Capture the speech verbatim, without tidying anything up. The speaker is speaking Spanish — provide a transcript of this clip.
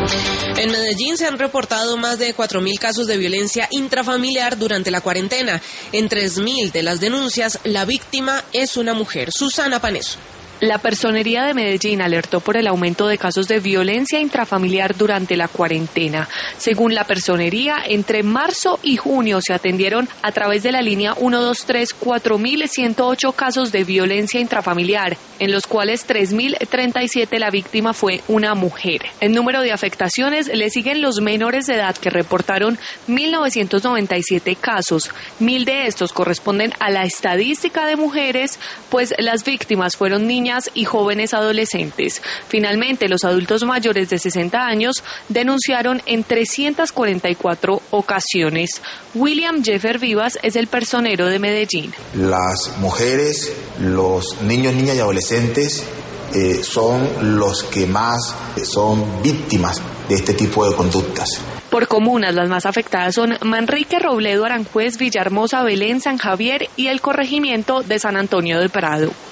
En Medellín se han reportado más de cuatro mil casos de violencia intrafamiliar durante la cuarentena. En tres mil de las denuncias, la víctima es una mujer. Susana Paneso. La Personería de Medellín alertó por el aumento de casos de violencia intrafamiliar durante la cuarentena. Según la Personería, entre marzo y junio se atendieron a través de la línea ciento veintitrés cuatro mil ciento ocho casos de violencia intrafamiliar, en los cuales tres mil treinta y siete la víctima fue una mujer. En número de afectaciones le siguen los menores de edad, que reportaron mil novecientos noventa y siete casos. Mil de estos corresponden a la estadística de mujeres, pues las víctimas fueron niñas y jóvenes adolescentes. Finalmente, los adultos mayores de sesenta años denunciaron en trescientas cuarenta y cuatro ocasiones. William Jeffer Vivas es el personero de Medellín. Las mujeres, los niños, niñas y adolescentes eh, son los que más son víctimas de este tipo de conductas. Por comunas, las más afectadas son Manrique, Robledo, Aranjuez, Villahermosa, Belén, San Javier y el corregimiento de San Antonio de Prado.